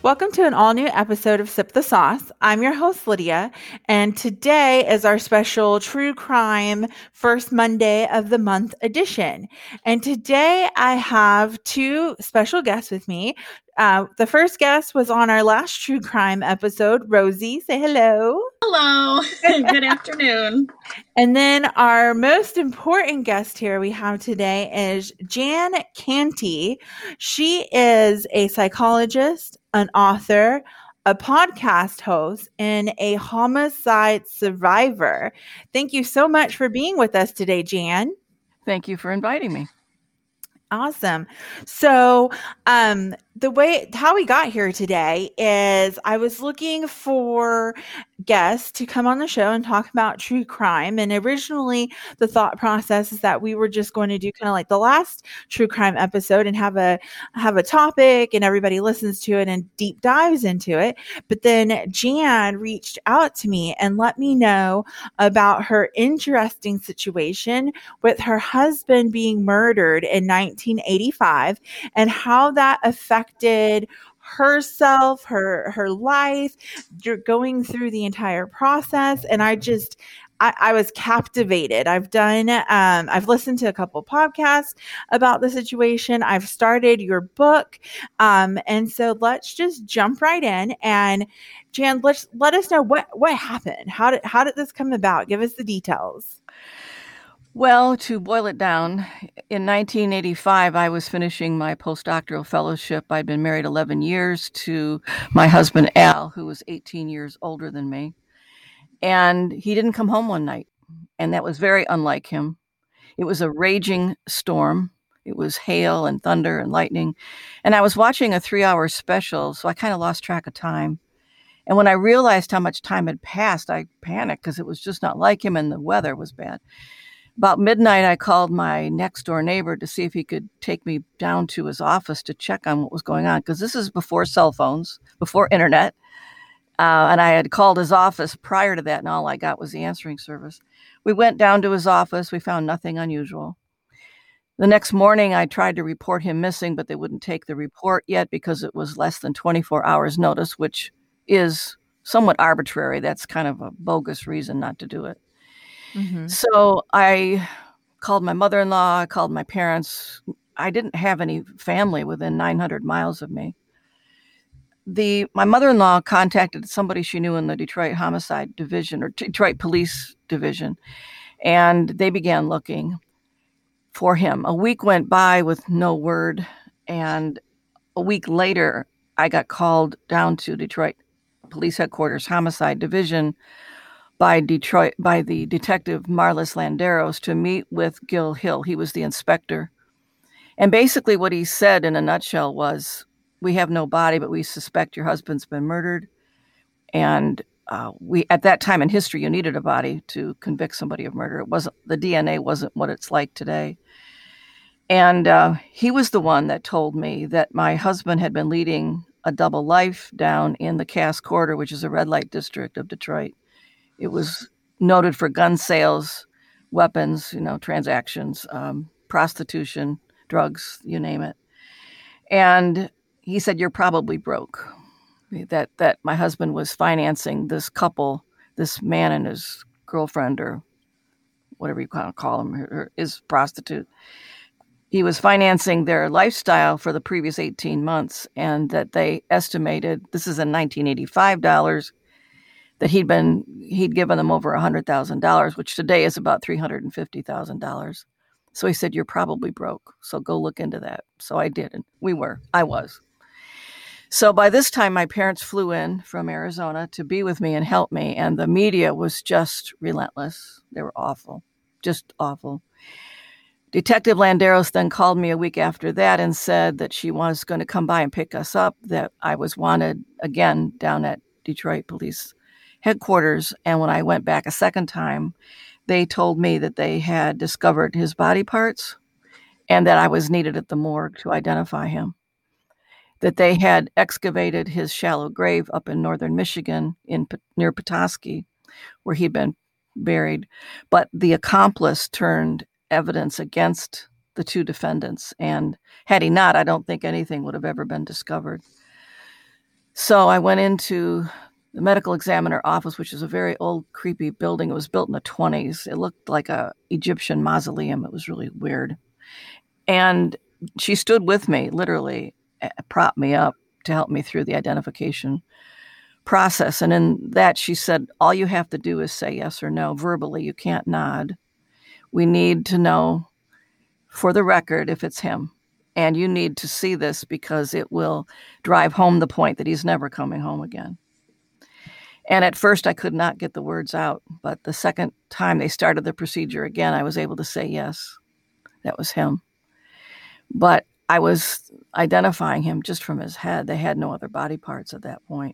Welcome to an all new episode of Sip the Sauce. I'm your host, Lydia, and today is our special True Crime First Monday of the Month edition. And today I have two special guests with me. The first guest was on our last True Crime episode, Rosie. Say hello. Hello. Good afternoon. And then our most important guest here we have today is Jan Canty. She is a psychologist, an author, a podcast host, and a homicide survivor. Thank you so much for being with us today, Jan. Thank you for inviting me. Awesome. So, how we got here today is I was looking for guests to come on the show and talk about true crime. And originally the thought process is that we were just going to do kind of like the last true crime episode and have a topic and everybody listens to it and deep dives into it. But then Jan reached out to me and let me know about her interesting situation with her husband being murdered in 1985 and how that affected herself, her life. You're going through the entire process. And I was captivated. I've listened to a couple podcasts about the situation. I've started your book. And so let's just jump right in. And Jan, let us know what happened. How did this come about? Give us the details. Well, to boil it down, in 1985, I was finishing my postdoctoral fellowship. I'd been married 11 years to my husband, Al, who was 18 years older than me. And he didn't come home one night, and that was very unlike him. It was a raging storm. It was hail and thunder and lightning. And I was watching a 3-hour special, so I kind of lost track of time. And when I realized how much time had passed, I panicked because it was just not like him and the weather was bad. About midnight, I called my next door neighbor to see if he could take me down to his office to check on what was going on, because this is before cell phones, before internet. And I had called his office prior to that, and all I got was the answering service. We went down to his office. We found nothing unusual. The next morning, I tried to report him missing, but they wouldn't take the report yet because it was less than 24 hours notice, which is somewhat arbitrary. That's kind of a bogus reason not to do it. Mm-hmm. So I called my mother-in-law, I called my parents. I didn't have any family within 900 miles of me. My mother-in-law contacted somebody she knew in the Detroit Homicide Division or Detroit Police Division, and they began looking for him. A week went by with no word, and a week later, I got called down to Detroit Police Headquarters Homicide Division by the detective Marlis Landeros to meet with Gil Hill. He was the inspector. And basically what he said in a nutshell was, we have no body, but we suspect your husband's been murdered. And at that time in history, you needed a body to convict somebody of murder. The DNA wasn't what it's like today. And he was the one that told me that my husband had been leading a double life down in the Cass Corridor, which is a red light district of Detroit. It was noted for gun sales, weapons, transactions, prostitution, drugs, you name it. And he said, you're probably broke. That my husband was financing this couple, this man and his girlfriend, or whatever you kind of call him, his prostitute. He was financing their lifestyle for the previous 18 months, and that they estimated, this is in 1985 dollars, that he'd given them over $100,000, which today is about $350,000. So he said, you're probably broke. So go look into that. So I did. And I was. So by this time, my parents flew in from Arizona to be with me and help me. And the media was just relentless. They were awful, just awful. Detective Landeros then called me a week after that and said that she was going to come by and pick us up, that I was wanted again down at Detroit Police Headquarters. And when I went back a second time, they told me that they had discovered his body parts and that I was needed at the morgue to identify him, that they had excavated his shallow grave up in northern Michigan near Petoskey, where he'd been buried. But the accomplice turned evidence against the two defendants. And had he not, I don't think anything would have ever been discovered. So I went into the medical examiner office, which is a very old, creepy building. It was built in the 20s. It looked like a Egyptian mausoleum. It was really weird. And she stood with me, literally propped me up to help me through the identification process. And in that, she said, all you have to do is say yes or no verbally. You can't nod. We need to know for the record if it's him. And you need to see this because it will drive home the point that he's never coming home again. And at first, I could not get the words out. But the second time they started the procedure again, I was able to say yes. That was him. But I was identifying him just from his head. They had no other body parts at that point.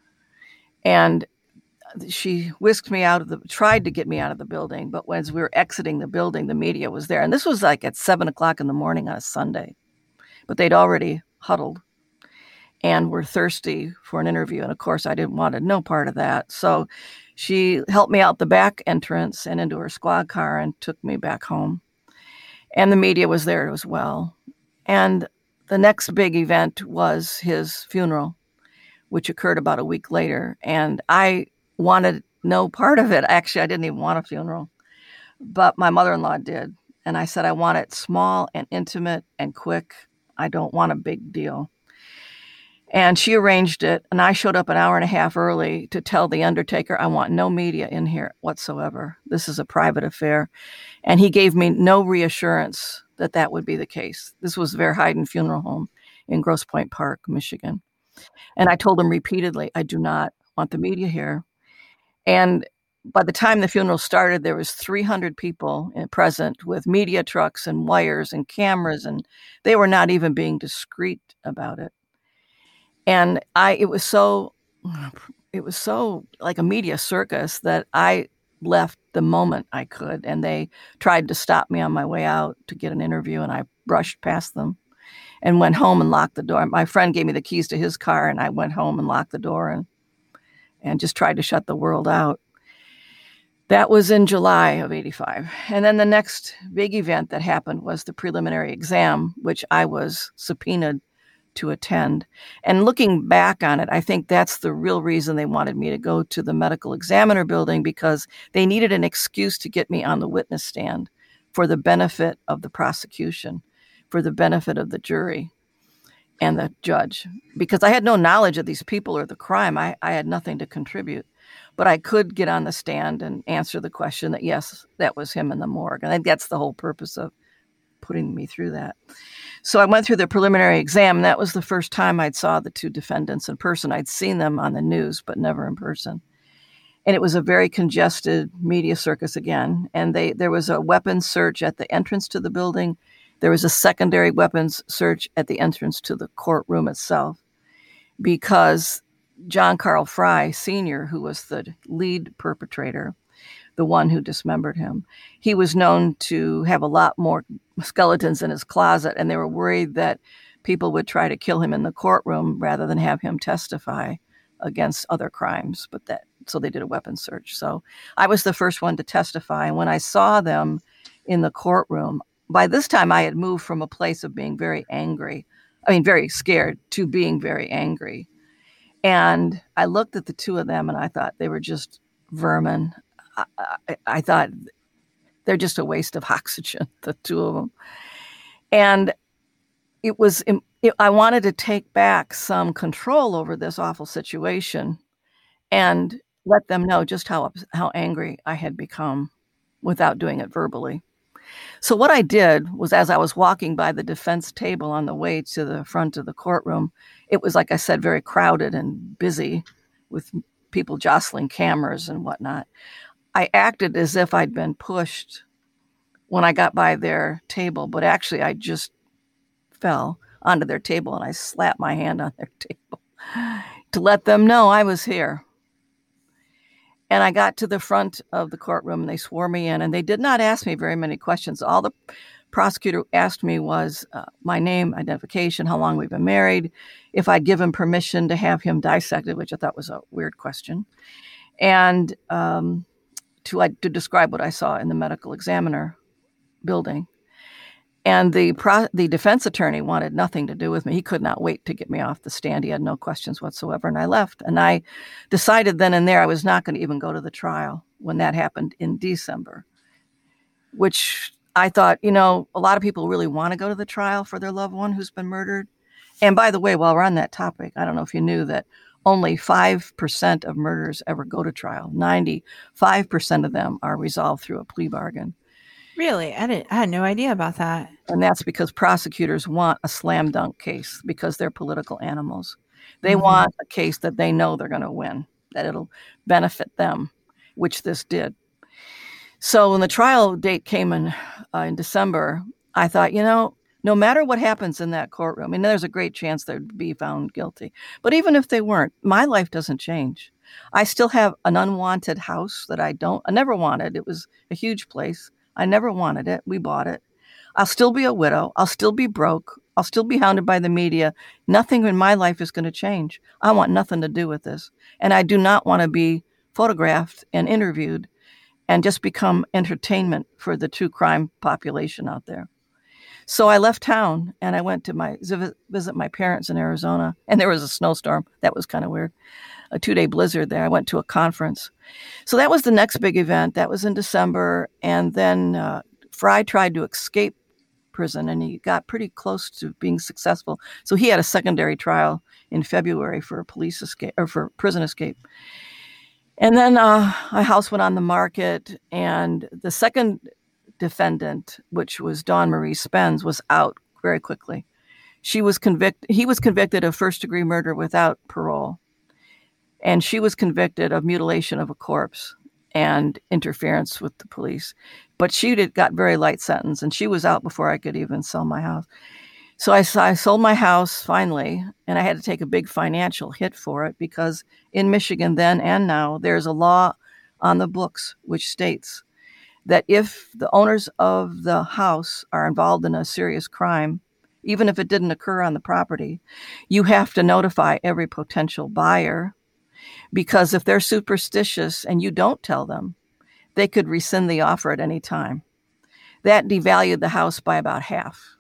And she whisked me tried to get me out of the building. But as we were exiting the building, the media was there. And this was like at 7:00 in the morning on a Sunday. But they'd already huddled and were thirsty for an interview. And of course, I didn't want no part of that. So she helped me out the back entrance and into her squad car and took me back home. And the media was there as well. And the next big event was his funeral, which occurred about a week later. And I wanted no part of it. Actually, I didn't even want a funeral, but my mother-in-law did. And I said, I want it small and intimate and quick. I don't want a big deal. And she arranged it. And I showed up an hour and a half early to tell the undertaker, I want no media in here whatsoever. This is a private affair. And he gave me no reassurance that that would be the case. This was Verheiden Funeral Home in Grosse Pointe Park, Michigan. And I told him repeatedly, I do not want the media here. And by the time the funeral started, there was 300 people present with media trucks and wires and cameras, and they were not even being discreet about it. And it was so like a media circus that I left the moment I could, and they tried to stop me on my way out to get an interview, and I brushed past them and went home and locked the door. My friend gave me the keys to his car, and I went home and locked the door and just tried to shut the world out. That was in July of 85. And then the next big event that happened was the preliminary exam, which I was subpoenaed to attend. And looking back on it, I think that's the real reason they wanted me to go to the medical examiner building, because they needed an excuse to get me on the witness stand for the benefit of the prosecution, for the benefit of the jury and the judge, because I had no knowledge of these people or the crime. I had nothing to contribute, but I could get on the stand and answer the question that, yes, that was him in the morgue. And I think that's the whole purpose of putting me through that. So I went through the preliminary exam, and that was the first time I'd saw the two defendants in person. I'd seen them on the news, but never in person. And it was a very congested media circus again. And there was a weapons search at the entrance to the building. There was a secondary weapons search at the entrance to the courtroom itself, because John Carl Fry Sr., who was the lead perpetrator, the one who dismembered him, he was known to have a lot more skeletons in his closet, and they were worried that people would try to kill him in the courtroom rather than have him testify against other crimes. So they did a weapons search. So I was the first one to testify. And when I saw them in the courtroom, by this time I had moved from a place of being very scared, to being very angry. And I looked at the two of them and I thought they were just vermin. I thought they're just a waste of oxygen, the two of them. And I wanted to take back some control over this awful situation and let them know just how angry I had become without doing it verbally. So what I did was, as I was walking by the defense table on the way to the front of the courtroom, it was, like I said, very crowded and busy with people jostling cameras and whatnot. I acted as if I'd been pushed when I got by their table, but actually I just fell onto their table and I slapped my hand on their table to let them know I was here. And I got to the front of the courtroom and they swore me in, and they did not ask me very many questions. All the prosecutor asked me was my name, identification, how long we've been married, if I'd given permission to have him dissected, which I thought was a weird question, and to describe what I saw in the medical examiner building. And the defense attorney wanted nothing to do with me. He could not wait to get me off the stand. He had no questions whatsoever. And I left. And I decided then and there I was not going to even go to the trial when that happened in December, which I thought, a lot of people really want to go to the trial for their loved one who's been murdered. And by the way, while we're on that topic, I don't know if you knew that only 5% of murders ever go to trial. 95% of them are resolved through a plea bargain. Really? I had no idea about that. And that's because prosecutors want a slam dunk case because they're political animals. They want a case that they know they're going to win, that it'll benefit them, which this did. So when the trial date came in December, I thought, no matter what happens in that courtroom, and there's a great chance they'd be found guilty. But even if they weren't, my life doesn't change. I still have an unwanted house that I never wanted. It was a huge place. I never wanted it. We bought it. I'll still be a widow. I'll still be broke. I'll still be hounded by the media. Nothing in my life is going to change. I want nothing to do with this. And I do not want to be photographed and interviewed and just become entertainment for the true crime population out there. So I left town and I went to visit my parents in Arizona. And there was a snowstorm. That was kind of weird. A 2-day blizzard there. I went to a conference. So that was the next big event. That was in December. And then Fry tried to escape prison and he got pretty close to being successful. So he had a secondary trial in February for a police escape or for prison escape. And then a house went on the market and the second defendant, which was Dawn Marie Spence, was out very quickly. He was convicted of first-degree murder without parole. And she was convicted of mutilation of a corpse and interference with the police. But she got very light sentence, and she was out before I could even sell my house. So I sold my house finally, and I had to take a big financial hit for it because in Michigan then and now, there's a law on the books which states that if the owners of the house are involved in a serious crime, even if it didn't occur on the property, you have to notify every potential buyer. Because if they're superstitious and you don't tell them, they could rescind the offer at any time. That devalued the house by about half.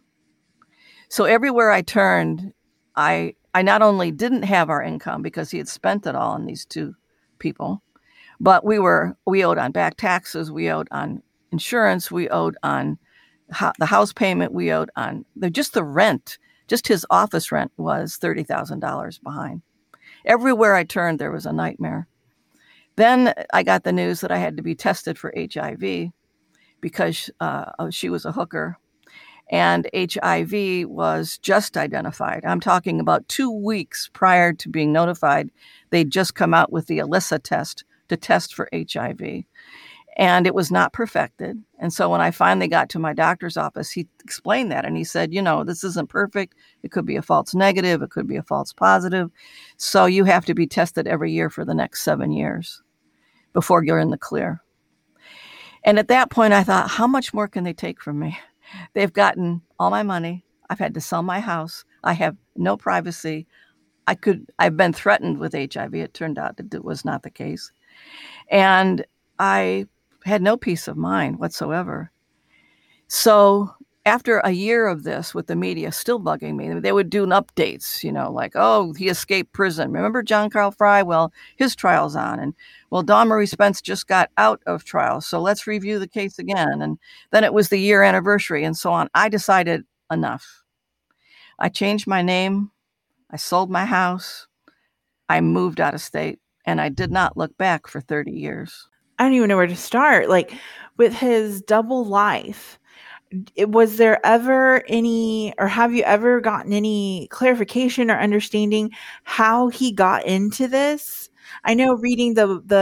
So everywhere I turned, I not only didn't have our income because he had spent it all on these two people, but we owed on back taxes, we owed on insurance, we owed on the house payment, we owed on just the rent. Just his office rent was $30,000 behind. Everywhere I turned, there was a nightmare. Then I got the news that I had to be tested for HIV because she was a hooker. And HIV was just identified. I'm talking about 2 weeks prior to being notified. They'd just come out with the ELISA test to test for HIV. And it was not perfected. And so when I finally got to my doctor's office, he explained that. And he said, this isn't perfect. It could be a false negative. It could be a false positive. So you have to be tested every year for the next 7 years before you're in the clear. And at that point, I thought, how much more can they take from me? They've gotten all my money. I've had to sell my house. I have no privacy. I've been threatened with HIV. It turned out that it was not the case. And I had no peace of mind whatsoever. So after a year of this with the media still bugging me, they would do updates, like, oh, he escaped prison. Remember John Carl Fry? Well, his trial's on. And well, Dawn Marie Spence just got out of trial. So let's review the case again. And then it was the year anniversary and so on. I decided enough. I changed my name. I sold my house. I moved out of state and I did not look back for 30 years. I don't even know where to start. Like with his double life, was there ever any, or have you ever gotten any clarification or understanding how he got into this? I know reading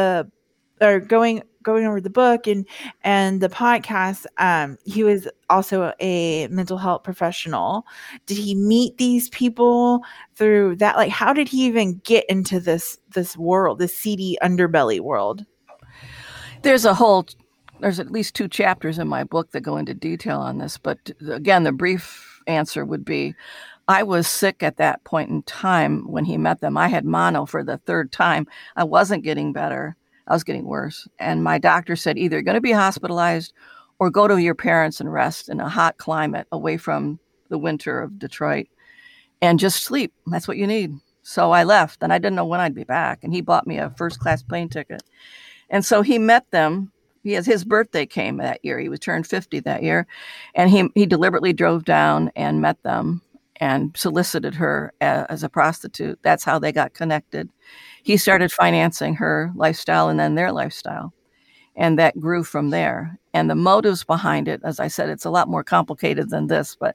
or going over the book and the podcast, he was also a mental health professional. Did he meet these people through that? Like, how did he even get into this world, this seedy underbelly world? There's at least 2 chapters in my book that go into detail on this. But again, the brief answer would be, I was sick at that point in time when he met them. I had mono for the 3rd time. I wasn't getting better. I was getting worse. And my doctor said, either you're going to be hospitalized or go to your parents and rest in a hot climate away from the winter of Detroit and just sleep. That's what you need. So I left, and I didn't know when I'd be back. And he bought me a first-class plane ticket. And so he met them. His birthday came that year. He was turned 50 that year. And he deliberately drove down and met them and solicited her as a prostitute. That's how they got connected. He started financing her lifestyle and then their lifestyle. And that grew from there. And the motives behind it, as I said, it's a lot more complicated than this, but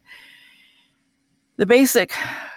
the basic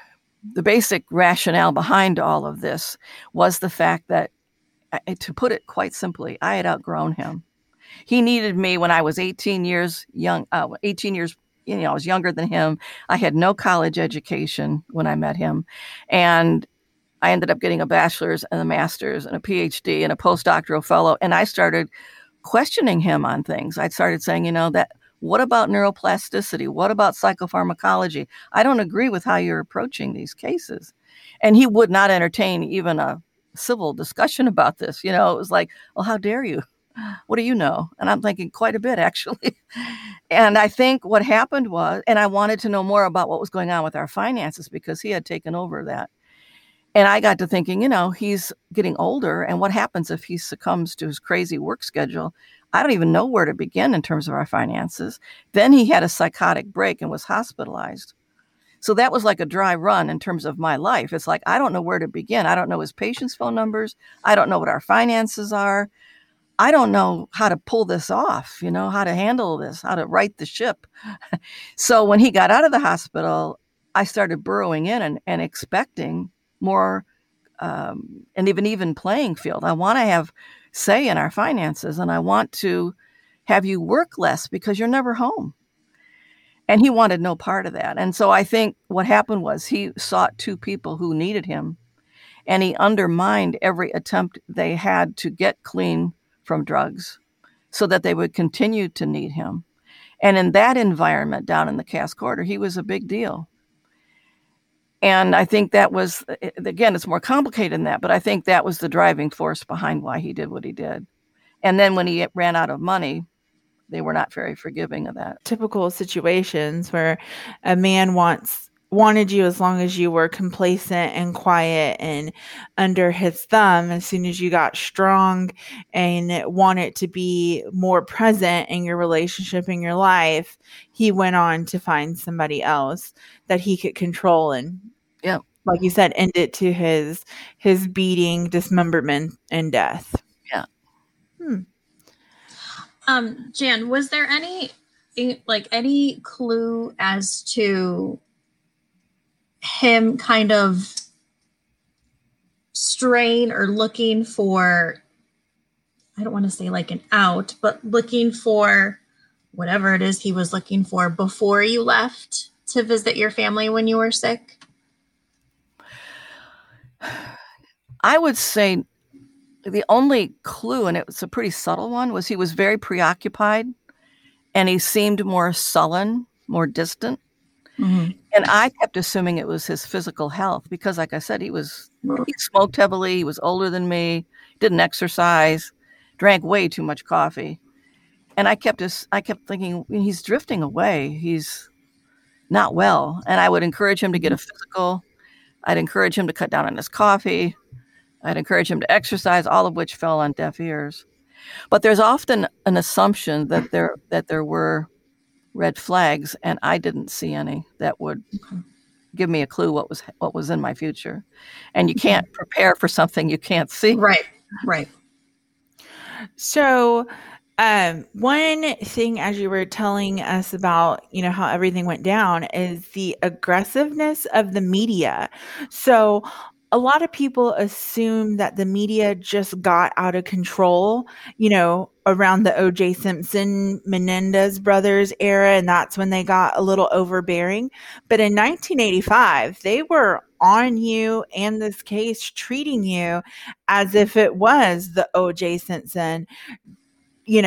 rationale behind all of this was the fact that, to put it quite simply, I had outgrown him. He needed me when I was 18 years young. 18 years, I was younger than him. I had no college education when I met him, and I ended up getting a bachelor's and a master's and a PhD and a postdoctoral fellow. And I started questioning him on things. I started saying, what about neuroplasticity? What about psychopharmacology? I don't agree with how you're approaching these cases. And he would not entertain even a civil discussion about this. It was like, well, how dare you? What do you know? And I'm thinking quite a bit, actually. And I think what happened was, and I wanted to know more about what was going on with our finances because he had taken over that. And I got to thinking, he's getting older. And what happens if he succumbs to his crazy work schedule? I don't even know where to begin in terms of our finances. Then he had a psychotic break and was hospitalized. So that was like a dry run in terms of my life. It's like, I don't know where to begin. I don't know his patient's phone numbers. I don't know what our finances are. I don't know how to pull this off, how to handle this, how to right the ship. So when he got out of the hospital, I started burrowing in and expecting more and even playing field. I want to have say in our finances, and I want to have you work less because you're never home. And he wanted no part of that. And so I think what happened was he sought two people who needed him, and he undermined every attempt they had to get clean from drugs so that they would continue to need him. And in that environment down in the Cass Quarter, he was a big deal. And I think that was, again, it's more complicated than that, but I think that was the driving force behind why he did what he did. And then when he ran out of money, they were not very forgiving of that. Typical situations where a man wanted you as long as you were complacent and quiet and under his thumb. As soon as you got strong and wanted to be more present in your relationship, in your life, he went on to find somebody else that he could control and, like you said, end it to his beating, dismemberment, and death. Yeah. Jan, was there any clue as to him kind of straying or looking for, I don't want to say like an out, but looking for whatever it is he was looking for before you left to visit your family when you were sick? I would say the only clue, and it was a pretty subtle one, was he was very preoccupied and he seemed more sullen, more distant. Mm-hmm. And I kept assuming it was his physical health because, like I said, he smoked heavily. He was older than me, didn't exercise, drank way too much coffee. And I kept thinking, he's drifting away. He's not well. And I would encourage him to get a physical. I'd encourage him to cut down on his coffee. I'd encourage him to exercise, all of which fell on deaf ears. But there's often an assumption that there were red flags, and I didn't see any that would give me a clue what was in my future. And you can't prepare for something you can't see. Right. So one thing, as you were telling us about, how everything went down, is the aggressiveness of the media. So a lot of people assume that the media just got out of control, around the O.J. Simpson, Menendez brothers era, and that's when they got a little overbearing. But in 1985, they were on you and this case, treating you as if it was the O.J. Simpson,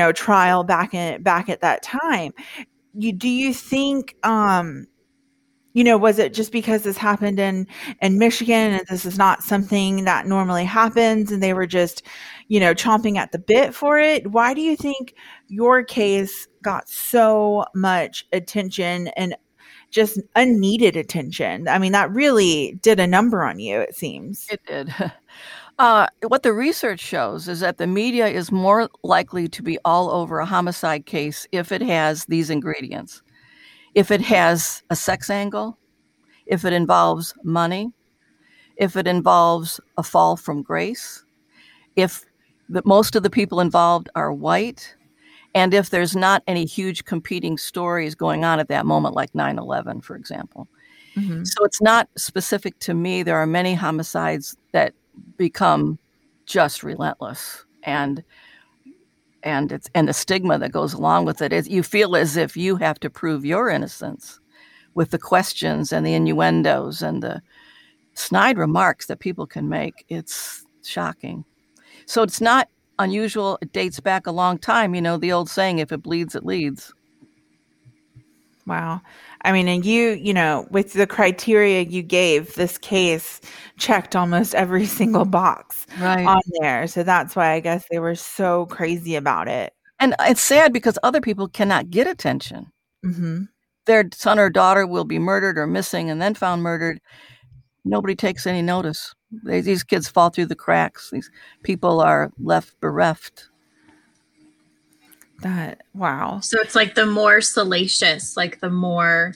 trial back at that time. Do you think was it just because this happened in Michigan and this is not something that normally happens and they were just, chomping at the bit for it? Why do you think your case got so much attention and just unneeded attention? I mean, that really did a number on you, it seems. It did. What the research shows is that the media is more likely to be all over a homicide case if it has these ingredients. If it has a sex angle, if it involves money, if it involves a fall from grace, if most of the people involved are white, and if there's not any huge competing stories going on at that moment, like 9/11, for example. Mm-hmm. So it's not specific to me. There are many homicides that become just relentless, and the stigma that goes along with it is you feel as if you have to prove your innocence with the questions and the innuendos and the snide remarks that people can make. It's shocking. So it's not unusual. It dates back a long time. The old saying, if it bleeds, it leads. Wow. I mean, and you, with the criteria you gave, this case checked almost every single box on there. So that's why I guess they were so crazy about it. And it's sad because other people cannot get attention. Mm-hmm. Their son or daughter will be murdered or missing and then found murdered. Nobody takes any notice. These kids fall through the cracks. These people are left bereft. Wow. So it's like the more salacious, like the more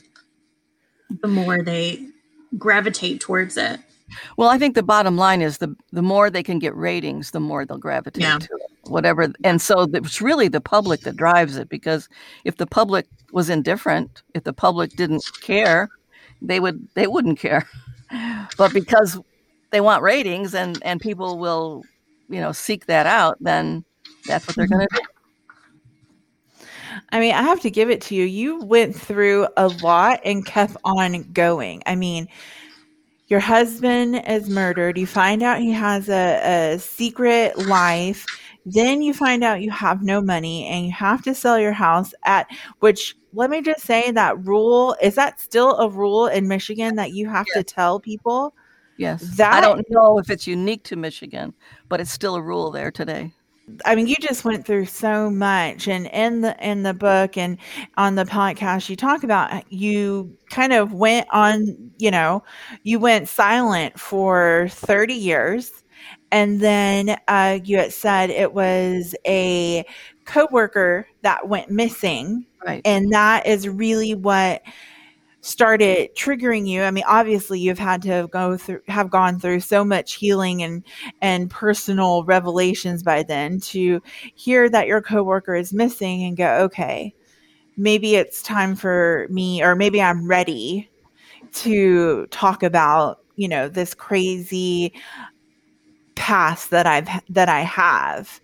they gravitate towards it. Well, I think the bottom line is the more they can get ratings, the more they'll gravitate to it, whatever. And so it's really the public that drives it, because if the public was indifferent, if the public didn't care, they wouldn't care. But because they want ratings and people will, seek that out, then that's what they're going to do. I mean, I have to give it to you. You went through a lot and kept on going. I mean, your husband is murdered. You find out he has a secret life. Then you find out you have no money and you have to sell your house which, let me just say, that rule, is that still a rule in Michigan that you have to tell people? Yes. I don't know if it's unique to Michigan, but it's still a rule there today. I mean, you just went through so much, and in the book and on the podcast, you talk about you kind of went on, you went silent for 30 years. And then you had said it was a coworker that went missing. Right. And that is really what started triggering you. I mean, obviously you've had to have gone through so much healing and personal revelations by then to hear that your coworker is missing and go, okay, maybe it's time for me, or maybe I'm ready to talk about, this crazy past that I have.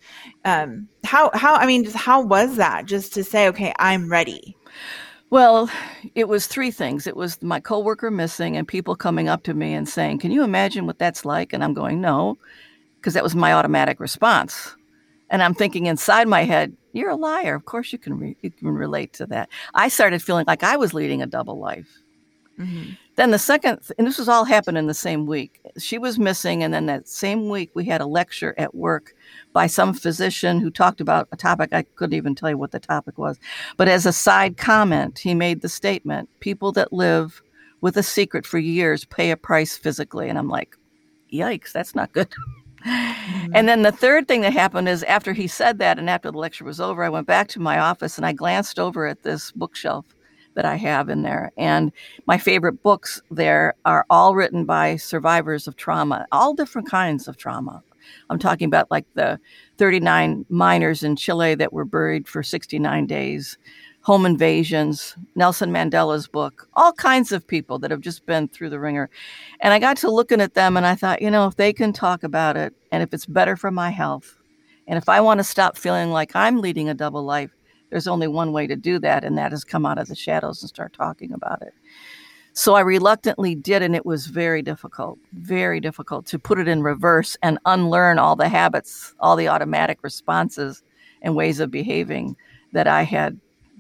How was that, just to say, okay, I'm ready? Well, it was three things. It was my coworker missing and people coming up to me and saying, can you imagine what that's like? And I'm going, no, because that was my automatic response. And I'm thinking inside my head, you're a liar. Of course you can relate to that. I started feeling like I was leading a double life. Mm-hmm. Then the second, and this was all happened in the same week. She was missing, and then that same week we had a lecture at work by some physician who talked about a topic. I couldn't even tell you what the topic was. But as a side comment, he made the statement, people that live with a secret for years pay a price physically. And I'm like, yikes, that's not good. Mm-hmm. And then the third thing that happened is after he said that and after the lecture was over, I went back to my office and I glanced over at this bookshelf that I have in there. And my favorite books there are all written by survivors of trauma, all different kinds of trauma. I'm talking about like the 39 miners in Chile that were buried for 69 days, home invasions, Nelson Mandela's book, all kinds of people that have just been through the ringer. And I got to looking at them and I thought, if they can talk about it and if it's better for my health, and if I want to stop feeling like I'm leading a double life, there's only one way to do that, and that is come out of the shadows and start talking about it. So I reluctantly did, and it was very difficult to put it in reverse and unlearn all the habits, all the automatic responses and ways of behaving that I had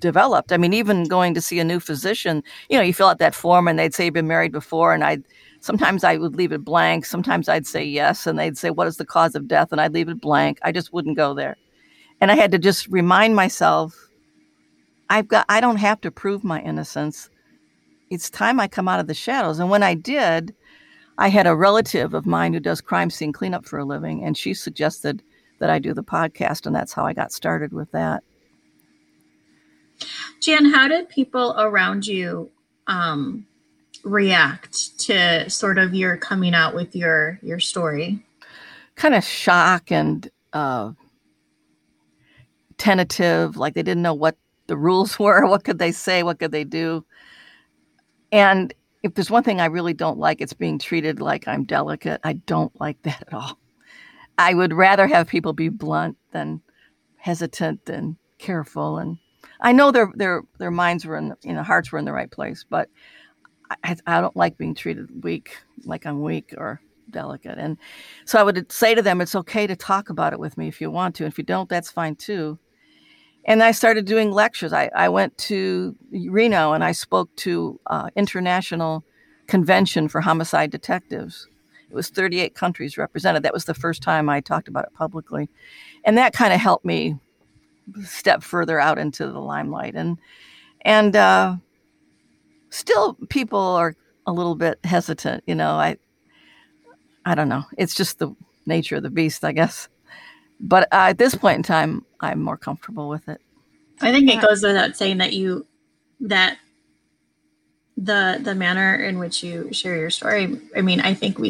developed. I mean, even going to see a new physician, you fill out that form and they'd say you've been married before. And sometimes I would leave it blank. Sometimes I'd say yes. And they'd say, what is the cause of death? And I'd leave it blank. I just wouldn't go there. And I had to just remind myself, I don't have to prove my innocence. It's time I come out of the shadows. And when I did, I had a relative of mine who does crime scene cleanup for a living, and she suggested that I do the podcast, and that's how I got started with that. Jan, how did people around you react to sort of your coming out with your story? Kind of shock and tentative, like they didn't know what the rules were. What could they say? What could they do? And if there's one thing I really don't like, it's being treated like I'm delicate. I don't like that at all. I would rather have people be blunt than hesitant and careful. And I know their minds were hearts were in the right place, but I don't like being treated weak, like I'm weak or delicate. And so I would say to them, it's okay to talk about it with me if you want to. If you don't, that's fine too. And I started doing lectures. I went to Reno and I spoke to International Convention for Homicide Detectives. It was 38 countries represented. That was the first time I talked about it publicly. And that kind of helped me step further out into the limelight. And still people are a little bit hesitant. I don't know. It's just the nature of the beast, I guess. But at this point in time, I'm more comfortable with it. I think it goes without saying that the manner in which you share your story. I mean, I think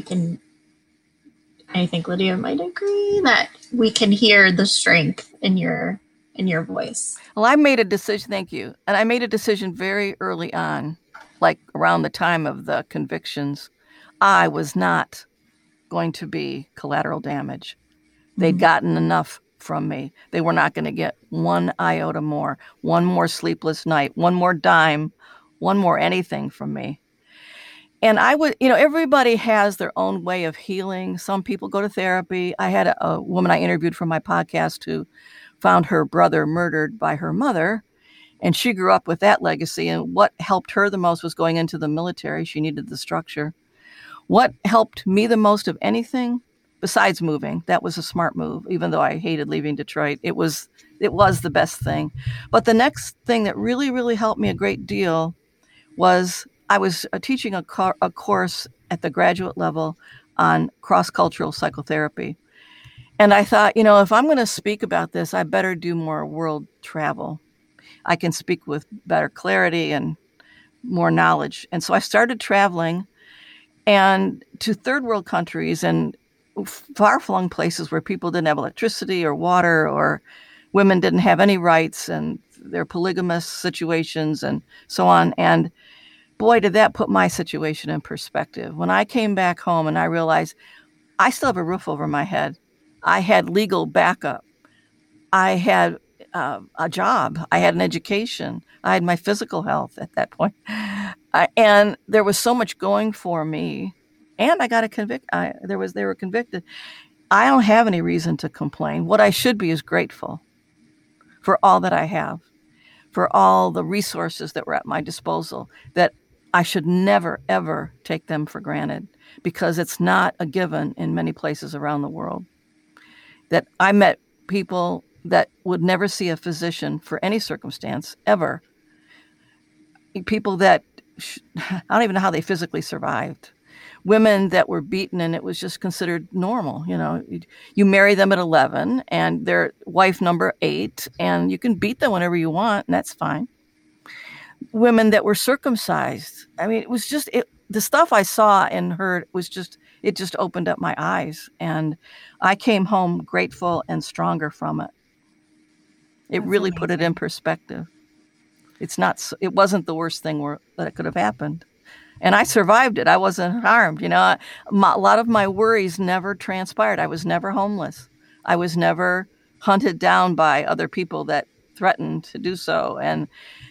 Lydia might agree that we can hear the strength in your voice. Well, I made a decision. Thank you. And I made a decision very early on, like around the time of the convictions. I was not going to be collateral damage. They'd gotten enough from me. They were not going to get one iota more, one more sleepless night, one more dime, one more anything from me. And I would, everybody has their own way of healing. Some people go to therapy. I had a woman I interviewed for my podcast who found her brother murdered by her mother, and she grew up with that legacy. And what helped her the most was going into the military. She needed the structure. What helped me the most of anything, besides moving, that was a smart move, even though I hated leaving Detroit. It was the best thing. But the next thing that really, really helped me a great deal was I was teaching a course at the graduate level on cross-cultural psychotherapy. And I thought, if I'm going to speak about this, I better do more world travel. I can speak with better clarity and more knowledge. And so I started traveling and to third world countries and far-flung places where people didn't have electricity or water, or women didn't have any rights, and they're polygamous situations and so on. And boy, did that put my situation in perspective. When I came back home and I realized I still have a roof over my head. I had legal backup. I had a job. I had an education. I had my physical health at that point. And there was so much going for me. And I got they were convicted. I don't have any reason to complain. What I should be is grateful for all that I have, for all the resources that were at my disposal, that I should never, ever take them for granted, because it's not a given in many places around the world. That I met people that would never see a physician for any circumstance, ever. People that, I don't even know how they physically survived. Women that were beaten and it was just considered normal. You marry them at 11 and they're wife number 8 and you can beat them whenever you want and that's fine. Women that were circumcised. I mean, it was just, the stuff I saw and heard it just opened up my eyes, and I came home grateful and stronger from it. It really put it in perspective. It wasn't the worst thing that could have happened. And I survived it. I wasn't harmed. A lot of my worries never transpired. I was never homeless. I was never hunted down by other people that threatened to do so. And,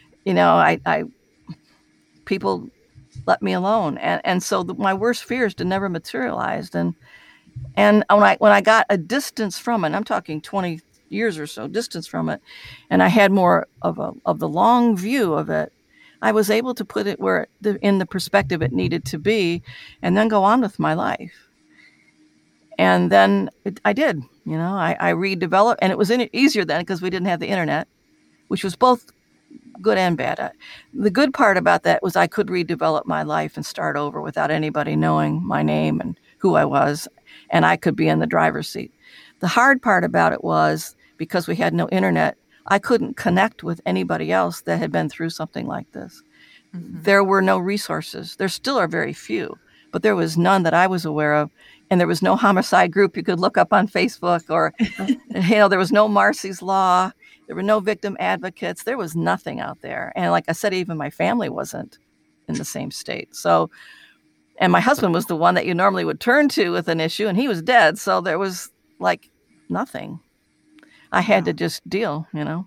people let me alone. And so my worst fears never materialized. And when I got a distance from it, I'm talking 20, years or so distance from it, and I had more of the long view of it, I was able to put it in the perspective it needed to be, and then go on with my life. And then I did, I redeveloped, and it was easier then because we didn't have the internet, which was both good and bad. The good part about that was I could redevelop my life and start over without anybody knowing my name and who I was, and I could be in the driver's seat. The hard part about it was because we had no internet, I couldn't connect with anybody else that had been through something like this. Mm-hmm. There were no resources. There still are very few, but there was none that I was aware of. And there was no homicide group you could look up on Facebook, or, there was no Marcy's Law. There were no victim advocates. There was nothing out there. And like I said, even my family wasn't in the same state. So, and my husband was the one that you normally would turn to with an issue, and he was dead. So there was like nothing. I had to just deal,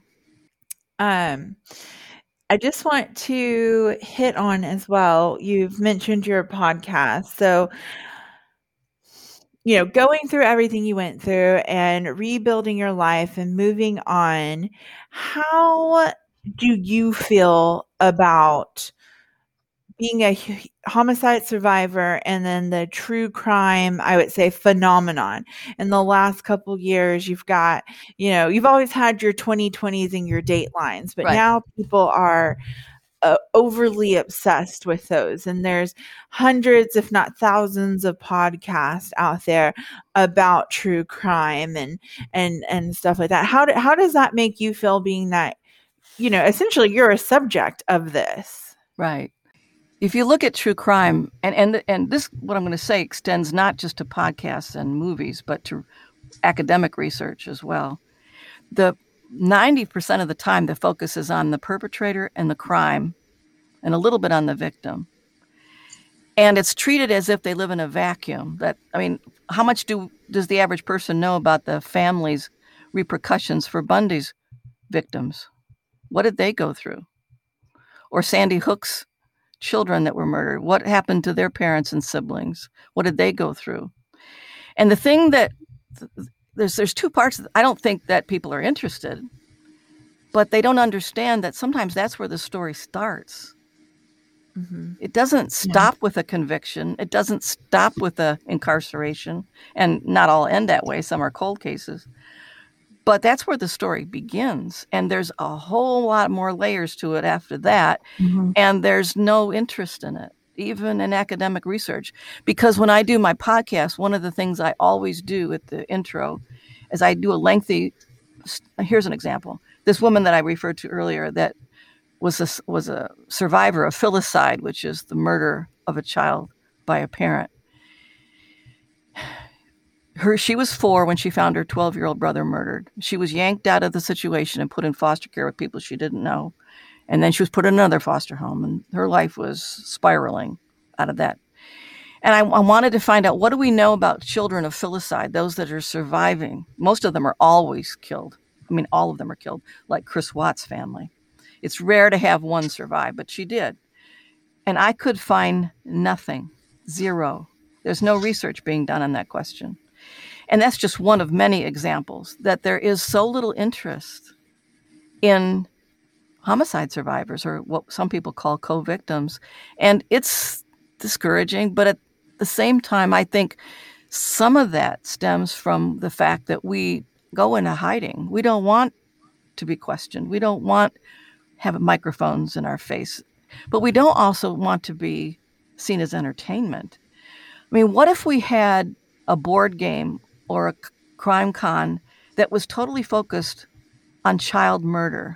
I just want to hit on as well, you've mentioned your podcast. So, going through everything you went through and rebuilding your life and moving on, how do you feel about being a homicide survivor and then the true crime, I would say, phenomenon? In the last couple of years, you've got, you've always had your 2020s and your Datelines, but now people are overly obsessed with those. And there's hundreds, if not thousands, of podcasts out there about true crime and stuff like that. How does that make you feel, being that, essentially you're a subject of this? Right. If you look at true crime, and this, what I'm going to say, extends not just to podcasts and movies, but to academic research as well. The 90% of the time, the focus is on the perpetrator and the crime, and a little bit on the victim. And it's treated as if they live in a vacuum. How much does the average person know about the family's repercussions for Bundy's victims? What did they go through? Or Sandy Hook's children that were murdered? What happened to their parents and siblings? What did they go through? And the thing that there's two parts. I don't think that people are interested, but they don't understand that sometimes that's where the story starts. Mm-hmm. It doesn't stop with a conviction. It doesn't stop with a incarceration, and not all end that way. Some are cold cases, but that's where the story begins. And there's a whole lot more layers to it after that. Mm-hmm. And there's no interest in it, even in academic research. Because when I do my podcast, one of the things I always do at the intro is I do a lengthy, here's an example. This woman that I referred to earlier that was a survivor of filicide, which is the murder of a child by a parent. She was 4 when she found her 12-year-old brother murdered. She was yanked out of the situation and put in foster care with people she didn't know. And then she was put in another foster home, and her life was spiraling out of that. And I wanted to find out, what do we know about children of filicide, those that are surviving? Most of them are always killed. All of them are killed, like Chris Watts' family. It's rare to have one survive, but she did. And I could find nothing, zero. There's no research being done on that question. And that's just one of many examples that there is so little interest in homicide survivors, or what some people call co-victims. And it's discouraging, but at the same time, I think some of that stems from the fact that we go into hiding. We don't want to be questioned. We don't want have microphones in our face, but we don't also want to be seen as entertainment. What if we had a board game or a crime con that was totally focused on child murder?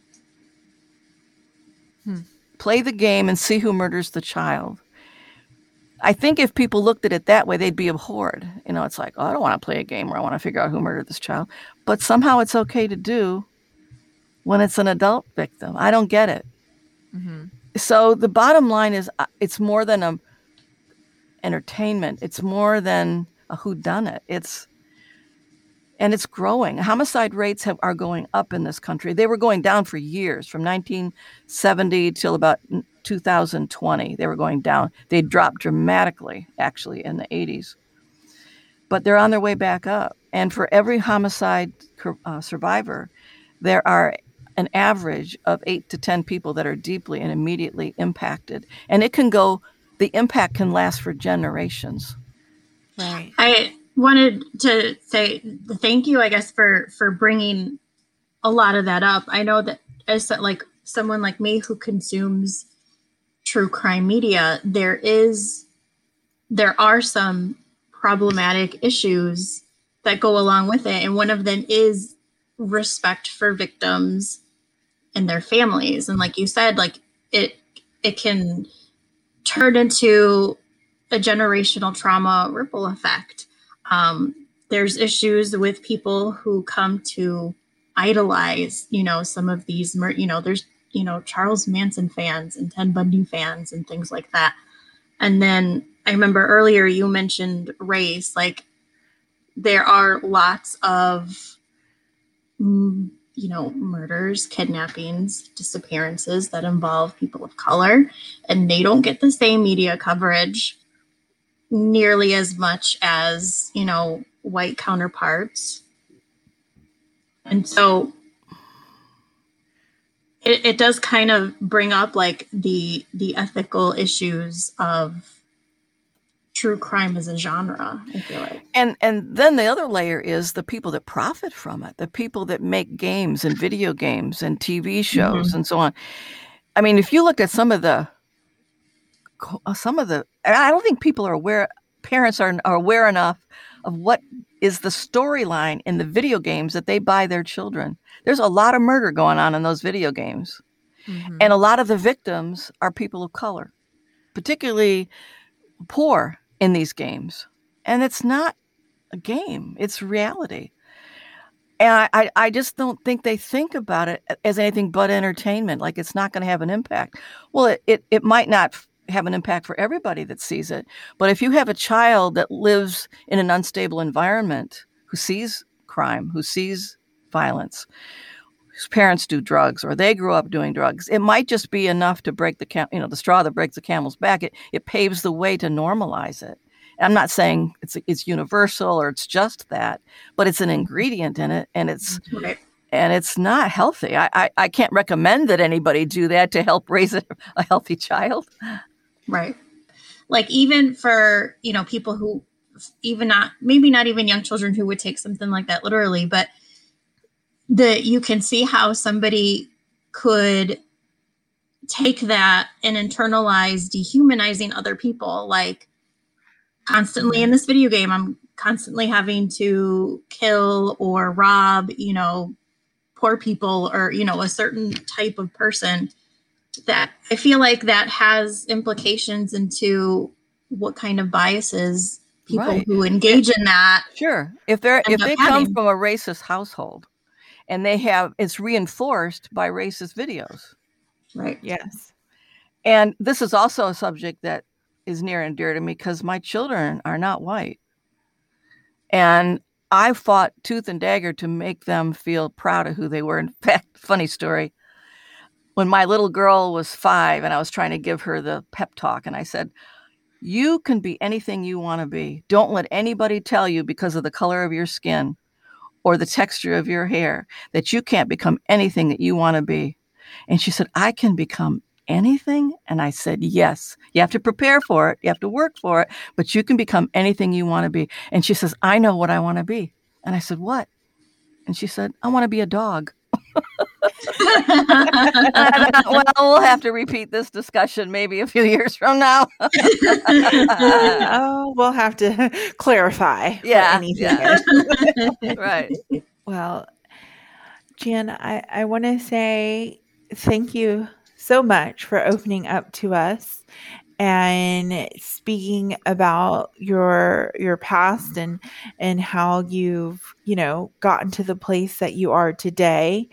Play the game and see who murders the child. I think if people looked at it that way, they'd be abhorred. It's like, I don't want to play a game where I want to figure out who murdered this child. But somehow it's okay to do when it's an adult victim. I don't get it. Mm-hmm. So the bottom line is, it's more than a entertainment. It's more than a whodunit. It's growing. Homicide rates are going up in this country. They were going down for years, from 1970 till about 2020. They were going down. They dropped dramatically, actually, in the 80s. But they're on their way back up. And for every homicide survivor, there are an average of 8 to 10 people that are deeply and immediately impacted. And the impact can last for generations. Right. I wanted to say thank you, I guess, for bringing a lot of that up. I know that as like someone like me who consumes true crime media, there are some problematic issues that go along with it. And one of them is respect for victims and their families. And like you said, like it can turn into a generational trauma ripple effect. There's issues with people who come to idolize, some of these, there's, Charles Manson fans and Ted Bundy fans and things like that. And then I remember earlier you mentioned race. Like there are lots of, murders, kidnappings, disappearances that involve people of color, and they don't get the same media coverage nearly as much as, white counterparts. And so it does kind of bring up like the ethical issues of true crime as a genre, I feel like. And then the other layer is the people that profit from it, the people that make games and video games and TV shows and so on. I mean, if you look at some of the, I don't think people are aware, parents are aware enough of what is the storyline in the video games that they buy their children. There's a lot of murder going on in those video games. And a lot of the victims are people of color, particularly poor in these games. And it's not a game, it's reality. And I just don't think they think about it as anything but entertainment, like it's not going to have an impact. Well, it might not have an impact for everybody that sees it. But if you have a child that lives in an unstable environment, who sees crime, who sees violence, whose parents do drugs, or they grew up doing drugs, it might just be enough to break the straw that breaks the camel's back. It paves the way to normalize it. I'm not saying it's universal or it's just that, but it's an ingredient in it, and it's not healthy. I can't recommend that anybody do that to help raise a healthy child. Right. Like even for, people who maybe not even young children who would take something like that literally, but you can see how somebody could take that and internalize dehumanizing other people. Like constantly in this video game, I'm constantly having to kill or rob, poor people or, a certain type of person. That I feel like that has implications into what kind of biases people who engage in that. Sure. If they come from a racist household and it's reinforced by racist videos. Right. Yes. And this is also a subject that is near and dear to me because my children are not white. And I fought tooth and dagger to make them feel proud of who they were. In fact, funny story. When my little girl was 5 and I was trying to give her the pep talk, and I said, you can be anything you want to be. Don't let anybody tell you because of the color of your skin or the texture of your hair that you can't become anything that you want to be. And she said, I can become anything? And I said, yes. You have to prepare for it. You have to work for it, but you can become anything you want to be. And she says, I know what I want to be. And I said, what? And she said, I want to be a dog. Well, we'll have to repeat this discussion maybe a few years from now. We'll have to clarify. Yeah. Right. Well, Jan, I want to say thank you so much for opening up to us and speaking about your past and how you've, gotten to the place that you are today.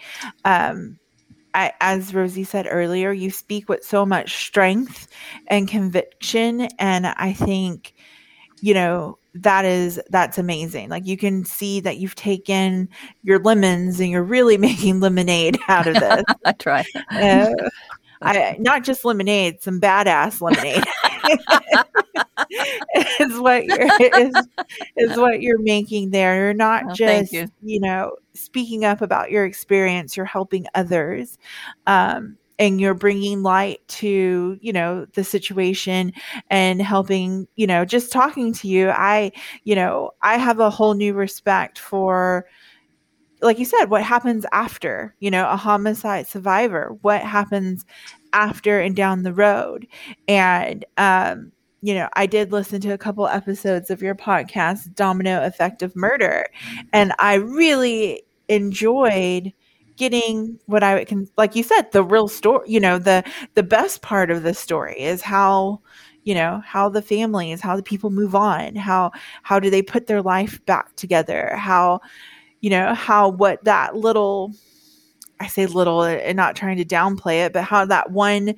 As Rosie said earlier, you speak with so much strength and conviction. And I think, that's amazing. Like you can see that you've taken your lemons and you're really making lemonade out of this. I try. Not just lemonade, some badass lemonade. is what you're making there. You're not just, speaking up about your experience, you're helping others. And you're bringing light to, the situation and helping, just talking to you. I have a whole new respect for, like you said, what happens after, a homicide survivor, what happens after and down the road. And, I did listen to a couple episodes of your podcast, Domino Effect of Murder, and I really enjoyed getting what I can, like you said, the real story, the best part of the story is how the families, how the people move on, how do they put their life back together, how what that little, I say little and not trying to downplay it, but how that one,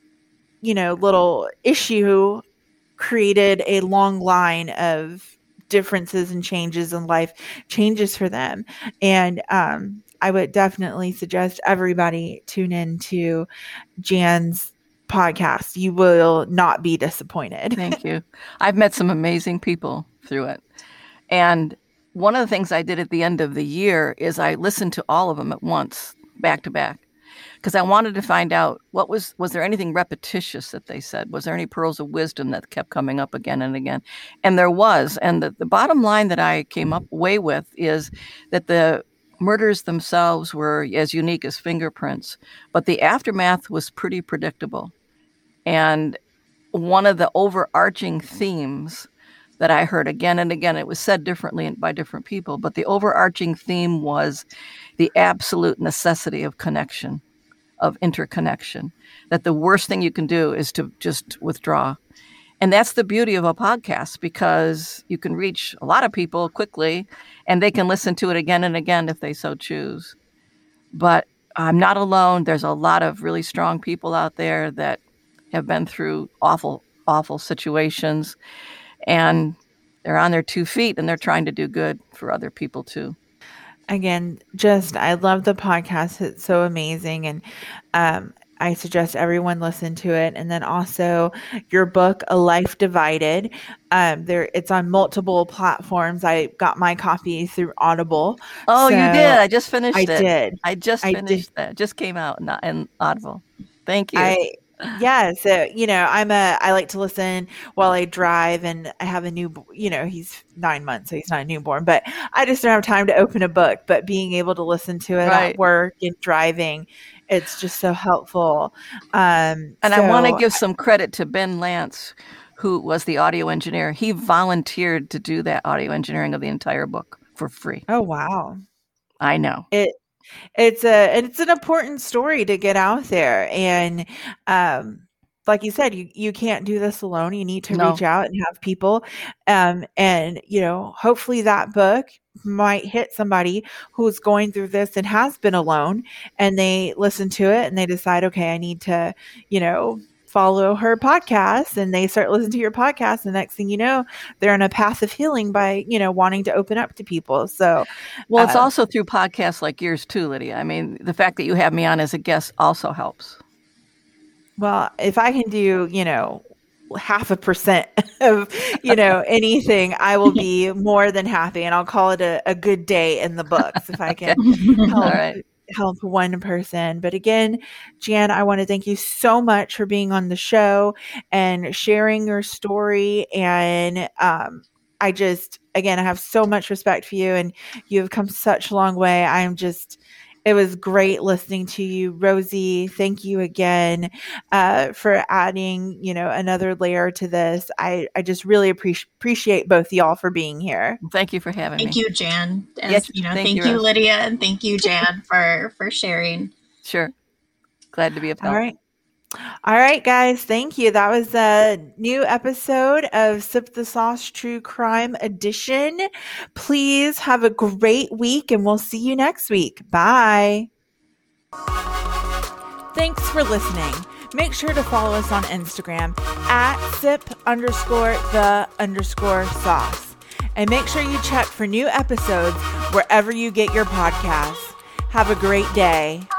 little issue created a long line of differences and changes in life changes for them. And I would definitely suggest everybody tune into Jan's podcast. You will not be disappointed. Thank you. I've met some amazing people through it. And one of the things I did at the end of the year is I listened to all of them at once, back to back, because I wanted to find out was there anything repetitious that they said? Was there any pearls of wisdom that kept coming up again and again? And there was. And the bottom line that I came up away with is that the murders themselves were as unique as fingerprints, but the aftermath was pretty predictable. And one of the overarching themes that I heard again and again, it was said differently by different people, but the overarching theme was the absolute necessity of connection, of interconnection, that the worst thing you can do is to just withdraw. And that's the beauty of a podcast, because you can reach a lot of people quickly and they can listen to it again and again if they so choose. But I'm not alone. There's a lot of really strong people out there that have been through awful, awful situations, and they're on their 2 feet and they're trying to do good for other people too. Again, I love the podcast. It's so amazing. And I suggest everyone listen to it. And then also your book, A Life Divided. It's on multiple platforms. I got my copy through Audible. Oh, so you did? I just finished it. I just finished that. It just came out in Audible. Thank you. So, I like to listen while I drive, and I have a he's 9 months, so he's not a newborn, but I just don't have time to open a book, but being able to listen to it at work and driving, it's just so helpful. I want to give some credit to Ben Lance, who was the audio engineer. He volunteered to do that audio engineering of the entire book for free. Oh, wow. I know. It's an important story to get out there. And like you said, you can't do this alone. You need to reach out and have people. And, hopefully that book might hit somebody who's going through this and has been alone, and they listen to it and they decide, okay, I need to, follow her podcast, and they start listening to your podcast. The next thing you know, they're on a path of healing by, wanting to open up to people. So, well, it's also through podcasts like yours too, Lydia. I mean, the fact that you have me on as a guest also helps. Well, if I can do, 0.5% of, anything, I will be more than happy, and I'll call it a good day in the books if I can help one person. But again, Jan, I want to thank you so much for being on the show and sharing your story. And I have so much respect for you, and you have come such a long way. It was great listening to you. Rosie, thank you again for adding, another layer to this. I just really appreciate both y'all for being here. Thank you for having me. Thank you, Jan. Thank you, Lydia, and thank you, Jan, for sharing. Sure. Glad to be a part. All right, guys. Thank you. That was a new episode of Sip the Sauce True Crime Edition. Please have a great week, and we'll see you next week. Bye. Thanks for listening. Make sure to follow us on Instagram at sip_the_sauce. And make sure you check for new episodes wherever you get your podcasts. Have a great day.